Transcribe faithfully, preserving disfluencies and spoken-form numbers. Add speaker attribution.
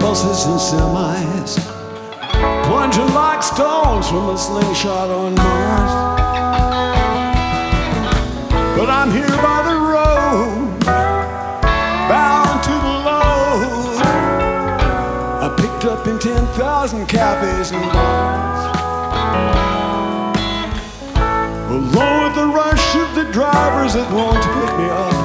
Speaker 1: buses and semis, plunging like stones from a slingshot on Mars. But I'm here by the road, bound to the load. I picked up in ten thousand cafes and bars, along with the rush of the drivers that want to pick me up.